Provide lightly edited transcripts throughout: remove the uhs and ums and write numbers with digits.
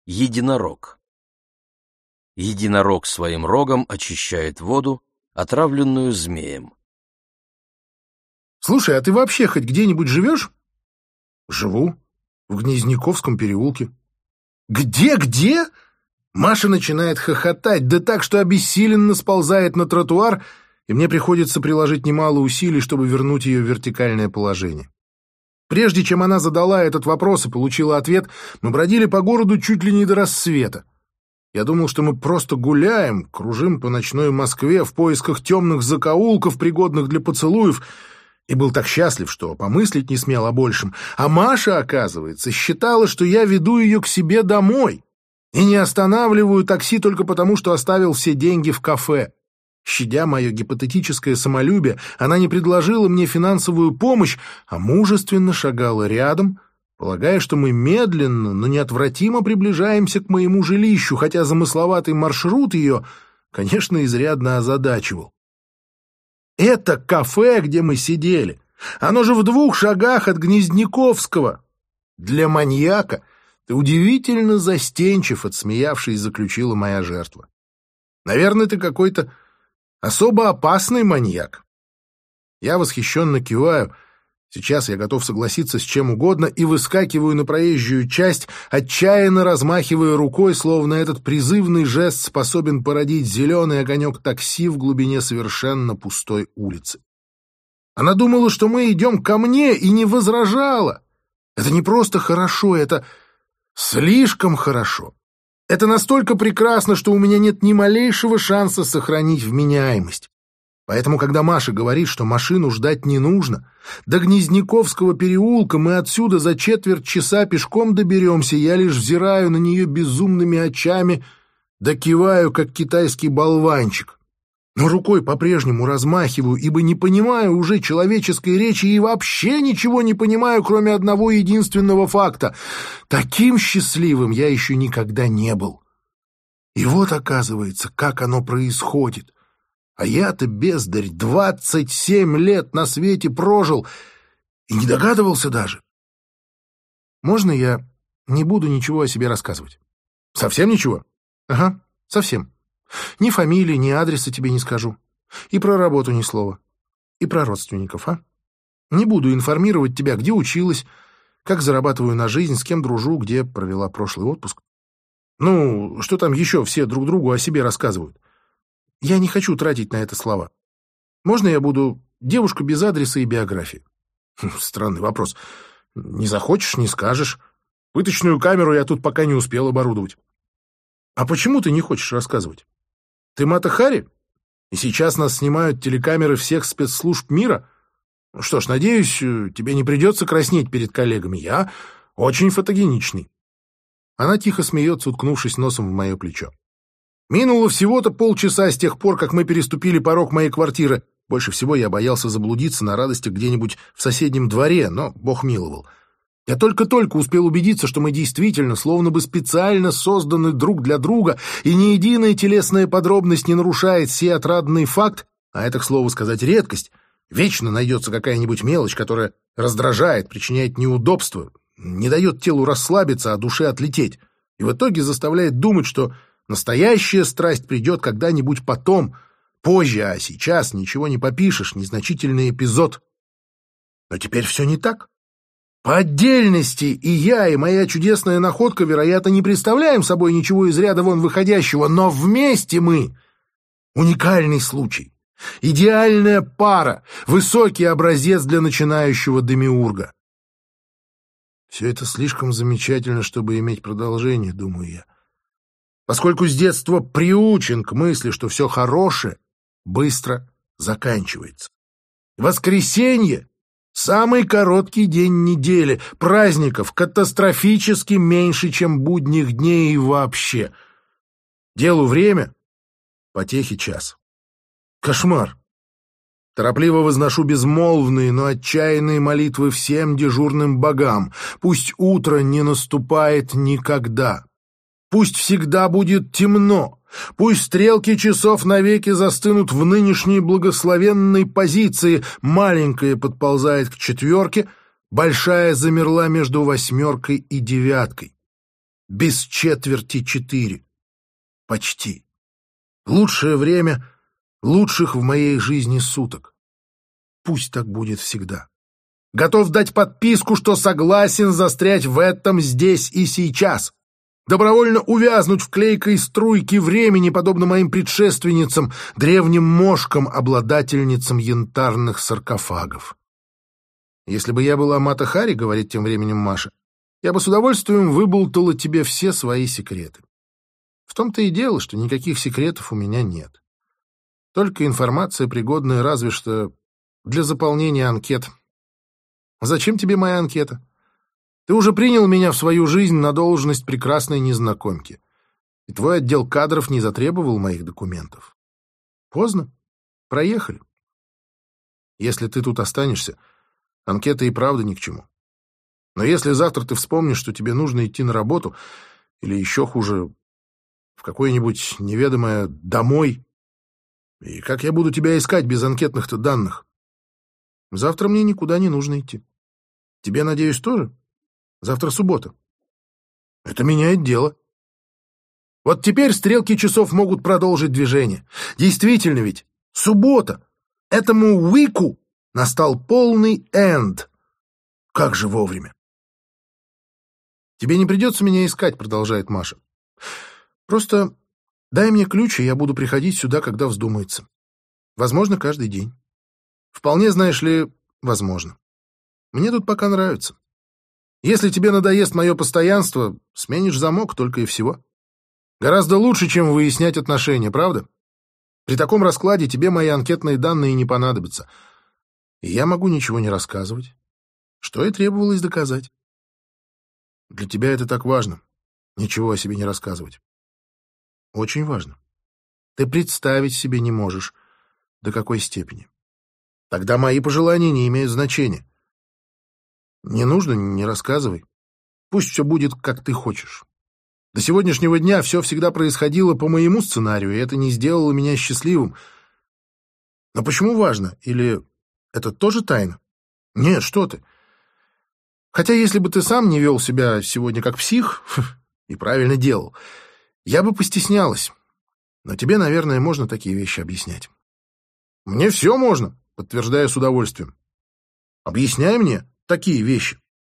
Единорог. Единорог своим рогом очищает воду, отравленную змеем. Слушай, а ты вообще хоть где-нибудь живешь? Живу. В Гнезняковском переулке. Где? Маша начинает хохотать, да так, что обессиленно сползает на тротуар, и мне приходится приложить немало усилий, чтобы вернуть ее в вертикальное положение. Прежде чем она задала этот вопрос и получила ответ, мы бродили по городу чуть ли не до рассвета. Я думал, что мы просто гуляем, кружим по ночной Москве в поисках темных закоулков, пригодных для поцелуев, и был так счастлив, что помыслить не смел о большем. А Маша, оказывается, считала, что я веду ее к себе домой и не останавливаю такси только потому, что оставил все деньги в кафе. Щадя мое гипотетическое самолюбие, она не предложила мне финансовую помощь, а мужественно шагала рядом, полагая, что мы медленно, но неотвратимо приближаемся к моему жилищу, хотя замысловатый маршрут ее, конечно, изрядно озадачивал. Это кафе, где мы сидели, оно же в 2 шагах от Гнезняковского. Для маньяка ты удивительно застенчив, отсмеявшись, заключила моя жертва. Наверное, ты какой-то особо опасный маньяк. Я восхищенно киваю. Сейчас я готов согласиться с чем угодно и выскакиваю на проезжую часть, отчаянно размахивая рукой, словно этот призывный жест способен породить зеленый огонек такси в глубине совершенно пустой улицы. Она думала, что мы идем ко мне, и не возражала. Это не просто хорошо, это слишком хорошо. Это настолько прекрасно, что у меня нет ни малейшего шанса сохранить вменяемость. Поэтому, когда Маша говорит, что машину ждать не нужно, до Гнезняковского переулка мы отсюда за 1/4 часа пешком доберемся, я лишь взираю на нее безумными очами, да киваю, как китайский болванчик. Но рукой по-прежнему размахиваю, ибо не понимаю уже человеческой речи и вообще ничего не понимаю, кроме одного единственного факта. Таким счастливым я еще никогда не был. И вот, оказывается, как оно происходит. А я-то, бездарь, 27 лет на свете прожил и не догадывался даже. Можно я не буду ничего о себе рассказывать? Совсем ничего? Ага, совсем. Ни фамилии, ни адреса тебе не скажу. И про работу ни слова. И про родственников, а? Не буду информировать тебя, где училась, как зарабатываю на жизнь, с кем дружу, где провела прошлый отпуск. Ну, что там еще все друг другу о себе рассказывают? Я не хочу тратить на это слова. Можно я буду девушка без адреса и биографии? Странный вопрос. Не захочешь — не скажешь. Пыточную камеру я тут пока не успел оборудовать. А почему ты не хочешь рассказывать? Ты Мата Хари? И сейчас нас снимают телекамеры всех спецслужб мира? Что ж, надеюсь, тебе не придется краснеть перед коллегами. Я очень фотогеничный. Она тихо смеется, уткнувшись носом в мое плечо. Минуло всего-то полчаса с тех пор, как мы переступили порог моей квартиры. Больше всего я боялся заблудиться на радостях где-нибудь в соседнем дворе, но Бог миловал. Я только-только успел убедиться, что мы действительно, словно бы специально созданы друг для друга, и ни единая телесная подробность не нарушает сей отрадный факт, а это, к слову сказать, редкость. Вечно найдется какая-нибудь мелочь, которая раздражает, причиняет неудобства, не дает телу расслабиться, а душе отлететь, и в итоге заставляет думать, что настоящая страсть придет когда-нибудь потом, позже, а сейчас ничего не попишешь, незначительный эпизод. Но теперь все не так. По отдельности и я, и моя чудесная находка, вероятно, не представляем собой ничего из ряда вон выходящего, но вместе мы — уникальный случай, идеальная пара, высокий образец для начинающего демиурга. Все это слишком замечательно, чтобы иметь продолжение, думаю я. Поскольку с детства приучен к мысли, что все хорошее быстро заканчивается. Воскресенье — самый короткий день недели, праздников катастрофически меньше, чем будних дней и вообще. Делу время, потехе час. Кошмар. Торопливо возношу безмолвные, но отчаянные молитвы всем дежурным богам. Пусть утро не наступает никогда. Пусть всегда будет темно. Пусть стрелки часов навеки застынут в нынешней благословенной позиции. Маленькая подползает к 4, большая замерла между 8 и 9. без четверти 4. Почти. Лучшее время лучших в моей жизни суток. Пусть так будет всегда. Готов дать подписку, что согласен застрять в этом здесь и сейчас. Добровольно увязнуть в клейкой струйке времени, подобно моим предшественницам, древним мошкам, обладательницам янтарных саркофагов. Если бы я была Мата Хари, говорит тем временем Маша, я бы с удовольствием выболтала тебе все свои секреты. В том-то и дело, что никаких секретов у меня нет. Только информация, пригодная разве что для заполнения анкет. Зачем тебе моя анкета? Ты уже принял меня в свою жизнь на должность прекрасной незнакомки, и твой отдел кадров не затребовал моих документов. Поздно. Проехали. Если ты тут останешься, анкета и правда ни к чему. Но если завтра ты вспомнишь, что тебе нужно идти на работу, или еще хуже, в какое-нибудь неведомое «домой», и как я буду тебя искать без анкетных-то данных? Завтра мне никуда не нужно идти. Тебе, надеюсь, тоже? Завтра суббота. Это меняет дело. Вот теперь стрелки часов могут продолжить движение. Действительно ведь, суббота. Этому уику настал полный энд. Как же вовремя. Тебе не придется меня искать, продолжает Маша. Просто дай мне ключ, и я буду приходить сюда, когда вздумается. Возможно, каждый день. Вполне, знаешь ли, возможно. Мне тут пока нравится. Если тебе надоест мое постоянство, сменишь замок только и всего. Гораздо лучше, чем выяснять отношения, правда? При таком раскладе тебе мои анкетные данные не понадобятся. И я могу ничего не рассказывать. Что и требовалось доказать. Для тебя это так важно. Ничего о себе не рассказывать. Очень важно. Ты представить себе не можешь, до какой степени. Тогда мои пожелания не имеют значения. Не нужно, не рассказывай. Пусть все будет, как ты хочешь. До сегодняшнего дня все всегда происходило по моему сценарию, и это не сделало меня счастливым. Но почему важно? Или это тоже тайна? Нет, что ты. Хотя если бы ты сам не вел себя сегодня как псих, и правильно делал, я бы постеснялась. Но тебе, наверное, можно такие вещи объяснять. Мне все можно, подтверждаю с удовольствием. Объясняй мне такие вещи.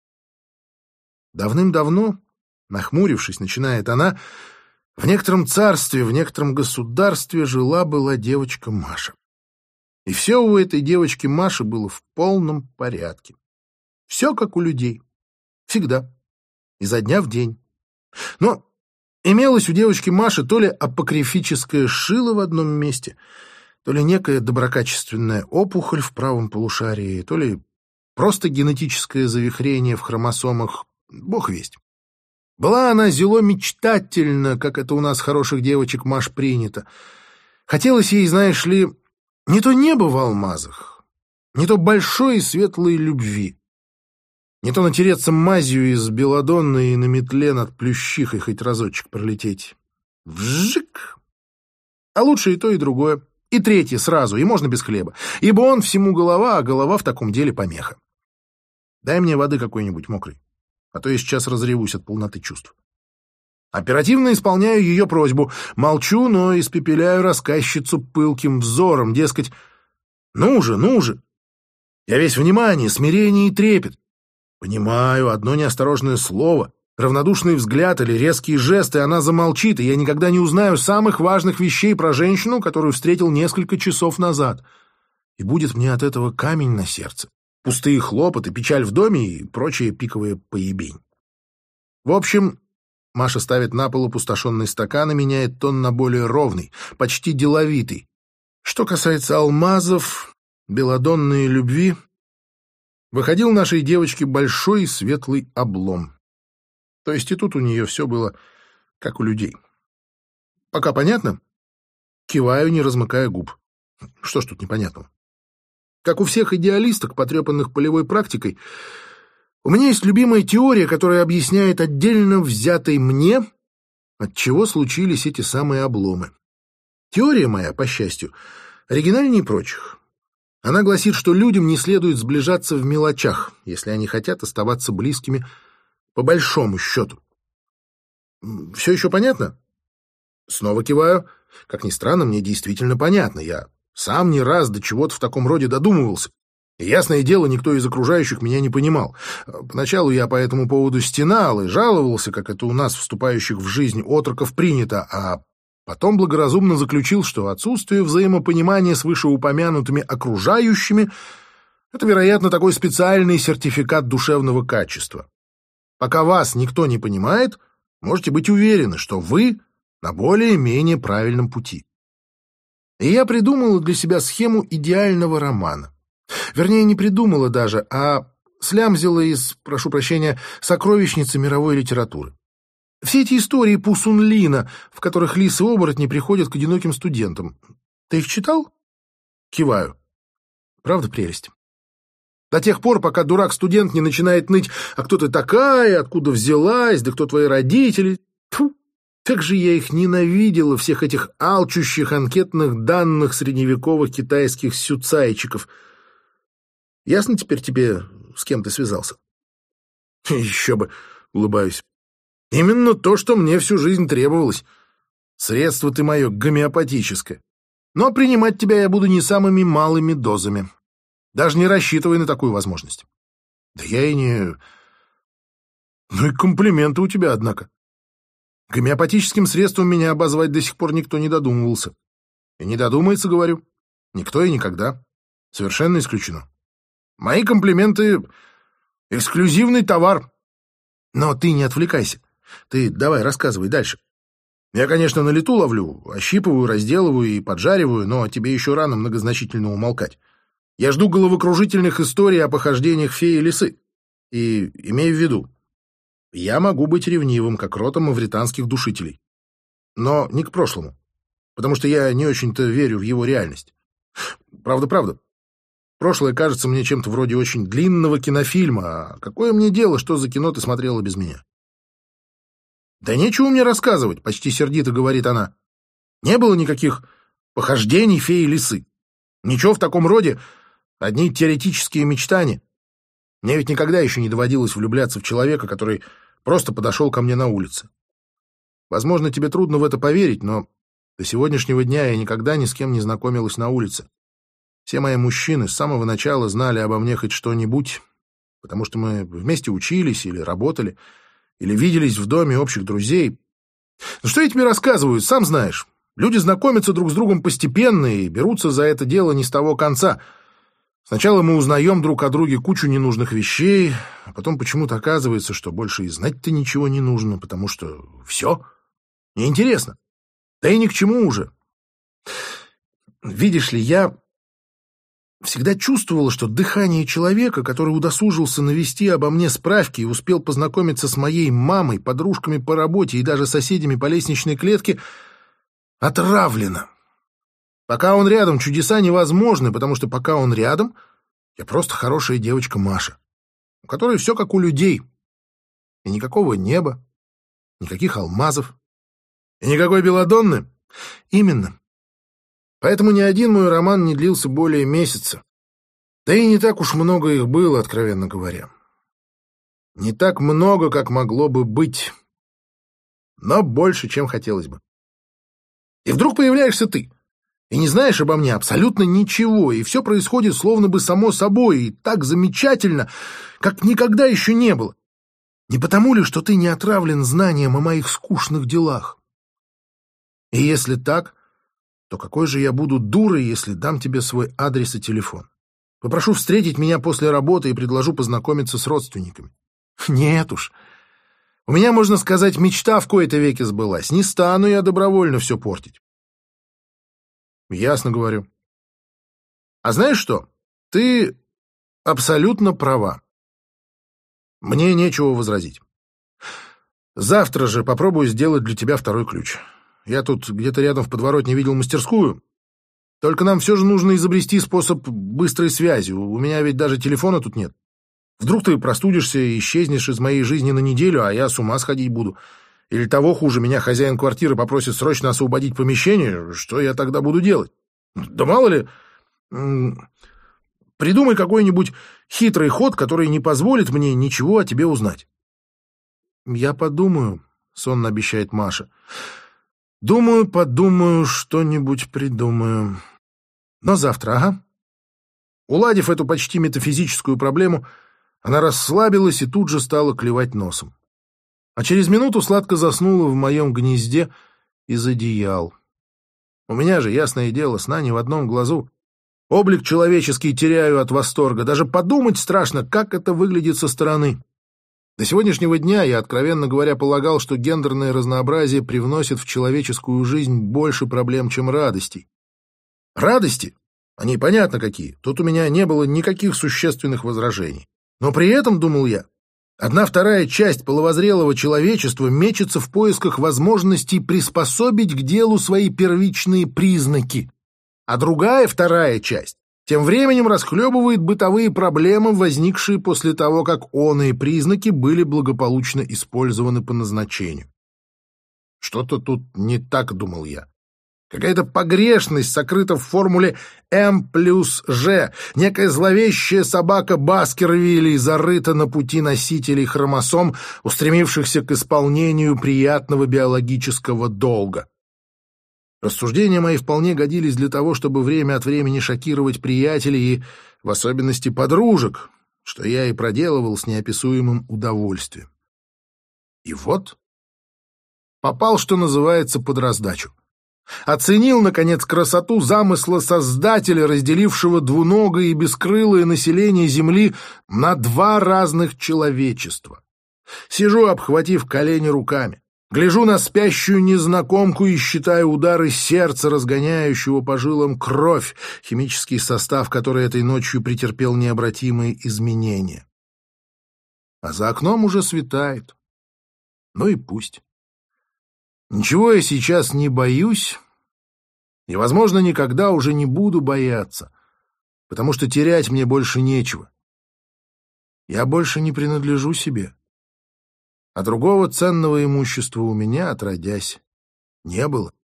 Давным-давно, нахмурившись, начинает она, в некотором царстве, в некотором государстве жила-была девочка Маша. И все у этой девочки Маши было в полном порядке. Все как у людей. Всегда. Изо дня в день. Но имелось у девочки Маши то ли апокрифическое шило в одном месте, то ли некая доброкачественная опухоль в правом полушарии, то ли просто генетическое завихрение в хромосомах, бог весть. Была она зело мечтательна, как это у нас хороших девочек Маш принято. Хотелось ей, знаешь ли, не то небо в алмазах, не то большой и светлой любви, не то натереться мазью из белладонны и на метле над Плющихой хоть разочек пролететь. Вжик! А лучше и то, и другое. И третье сразу, и можно без хлеба. Ибо он всему голова, а голова в таком деле помеха. Дай мне воды какой-нибудь мокрой, а то я сейчас разревусь от полноты чувств. Оперативно исполняю ее просьбу. Молчу, но испепеляю рассказчицу пылким взором, дескать, ну же. Я весь внимание, смирение и трепет. Понимаю, одно неосторожное слово, равнодушный взгляд или резкие жесты, она замолчит, и я никогда не узнаю самых важных вещей про женщину, которую встретил несколько часов назад. И будет мне от этого камень на сердце, пустые хлопоты, печаль в доме и прочая пиковая поебень. В общем, Маша ставит на пол опустошенный стакан и меняет тон на более ровный, почти деловитый. Что касается алмазов, белладонны и любви, выходил нашей девочке большой и светлый облом. То есть и тут у нее все было как у людей. Пока понятно? Киваю, не размыкая губ. Что ж тут непонятного? Как у всех идеалисток, потрепанных полевой практикой, у меня есть любимая теория, которая объясняет отдельно взятой мне, от чего случились эти самые обломы. Теория моя, по счастью, оригинальнее прочих. Она гласит, что людям не следует сближаться в мелочах, если они хотят оставаться близкими по большому счету. Все еще понятно? Снова киваю. Как ни странно, мне действительно понятно. Я сам не раз до чего-то в таком роде додумывался. И, ясное дело, никто из окружающих меня не понимал. Поначалу я по этому поводу стенал и жаловался, как это у нас, вступающих в жизнь отроков, принято, а потом благоразумно заключил, что отсутствие взаимопонимания с вышеупомянутыми окружающими — это, вероятно, такой специальный сертификат душевного качества. Пока вас никто не понимает, можете быть уверены, что вы на более-менее правильном пути. И я придумала для себя схему идеального романа. Вернее, не придумала даже, а слямзила из, прошу прощения, сокровищницы мировой литературы. Все эти истории Пусунлина, в которых лисы-оборотни приходят к одиноким студентам. Ты их читал? Киваю. Правда прелесть? До тех пор, пока дурак-студент не начинает ныть: «А кто ты такая? Откуда взялась? Да кто твои родители?» Тьфу! Как же я их ненавидела, всех этих алчущих анкетных данных средневековых китайских сюцайчиков. Ясно теперь тебе, с кем ты связался? Еще бы, улыбаюсь. Именно то, что мне всю жизнь требовалось. Средство ты мое гомеопатическое. Но принимать тебя я буду не самыми малыми дозами. Даже не рассчитывай на такую возможность. Да я и не... Ну и комплименты у тебя, однако. Гомеопатическим средством меня обозвать до сих пор никто не додумывался. И не додумается, говорю. Никто и никогда. Совершенно исключено. Мои комплименты — эксклюзивный товар. Но ты не отвлекайся. Ты давай рассказывай дальше. Я, конечно, на лету ловлю, ощипываю, разделываю и поджариваю, но тебе еще рано многозначительно умолкать. Я жду головокружительных историй о похождениях феи лисы. И имею в виду, я могу быть ревнивым, как рота мавританских душителей. Но не к прошлому, потому что я не очень-то верю в его реальность. Правда. Прошлое кажется мне чем-то вроде очень длинного кинофильма, а какое мне дело, что за кино ты смотрела без меня? Да нечего мне рассказывать, почти сердито говорит она. Не было никаких похождений феи лисы. Ничего в таком роде, одни теоретические мечтания. Мне ведь никогда еще не доводилось влюбляться в человека, который просто подошел ко мне на улице. Возможно, тебе трудно в это поверить, но до сегодняшнего дня я никогда ни с кем не знакомилась на улице. Все мои мужчины с самого начала знали обо мне хоть что-нибудь, потому что мы вместе учились или работали, или виделись в доме общих друзей. Ну что я тебе рассказываю, сам знаешь. Люди знакомятся друг с другом постепенно и берутся за это дело не с того конца. Сначала мы узнаем друг о друге кучу ненужных вещей, а потом почему-то оказывается, что больше и знать-то ничего не нужно, потому что все неинтересно. Да и ни к чему уже. Видишь ли, я всегда чувствовала, что дыхание человека, который удосужился навести обо мне справки и успел познакомиться с моей мамой, подружками по работе и даже соседями по лестничной клетке, отравлено. Пока он рядом, чудеса невозможны, потому что пока он рядом, я просто хорошая девочка Маша, у которой все как у людей. И никакого неба, никаких алмазов, и никакой белладонны. Именно. Поэтому ни один мой роман не длился более месяца. Да и не так уж много их было, откровенно говоря. Не так много, как могло бы быть, но больше, чем хотелось бы. И вдруг появляешься ты, и не знаешь обо мне абсолютно ничего, и все происходит словно бы само собой, и так замечательно, как никогда еще не было. Не потому ли, что ты не отравлен знанием о моих скучных делах? И если так, то какой же я буду дурой, если дам тебе свой адрес и телефон? Попрошу встретить меня после работы и предложу познакомиться с родственниками. Нет уж. У меня, можно сказать, мечта в кои-то веки сбылась. Не стану я добровольно все портить. Ясно говорю. А знаешь что? Ты абсолютно права. Мне нечего возразить. Завтра же попробую сделать для тебя второй ключ. Я тут где-то рядом в подворотне видел мастерскую. Только нам все же нужно изобрести способ быстрой связи. У меня ведь даже телефона тут нет. Вдруг ты простудишься и исчезнешь из моей жизни на неделю, а я с ума сходить буду. Или того хуже, меня хозяин квартиры попросит срочно освободить помещение. Что я тогда буду делать? Да мало ли... Придумай какой-нибудь хитрый ход, который не позволит мне ничего о тебе узнать. Я подумаю, сонно обещает Маша. Думаю, подумаю, что-нибудь придумаю. Но завтра, ага. Уладив эту почти метафизическую проблему, она расслабилась и тут же стала клевать носом. А через минуту сладко заснула в моем гнезде из одеял. У меня же, ясное дело, сна не в одном глазу. Облик человеческий теряю от восторга. Даже подумать страшно, как это выглядит со стороны. До сегодняшнего дня я, откровенно говоря, полагал, что гендерное разнообразие привносит в человеческую жизнь больше проблем, чем радостей. Радости? Они понятно какие. Тут у меня не было никаких существенных возражений. Но при этом, думал я, 1/2 часть половозрелого человечества мечется в поисках возможностей приспособить к делу свои первичные признаки, а другая 2/2 часть тем временем расхлебывает бытовые проблемы, возникшие после того, как оные признаки были благополучно использованы по назначению. Что-то тут не так, думал я. Какая-то погрешность сокрыта в формуле М плюс Ж, некая зловещая собака Баскервилей зарыта на пути носителей хромосом, устремившихся к исполнению приятного биологического долга. Рассуждения мои вполне годились для того, чтобы время от времени шокировать приятелей и, в особенности, подружек, что я и проделывал с неописуемым удовольствием. И вот попал, что называется, под раздачу. Оценил, наконец, красоту замысла Создателя, разделившего двуногое и бескрылое население Земли на 2 разных человечества. Сижу, обхватив колени руками. Гляжу на спящую незнакомку и считаю удары сердца, разгоняющего по жилам кровь, химический состав, который этой ночью претерпел необратимые изменения. А за окном уже светает. Ну и пусть. Ничего я сейчас не боюсь и, возможно, никогда уже не буду бояться, потому что терять мне больше нечего. Я больше не принадлежу себе. А другого ценного имущества у меня, отродясь, не было.